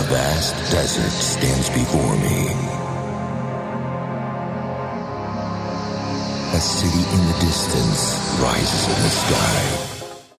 vast desert stands before me. A city in the distance rises in the sky.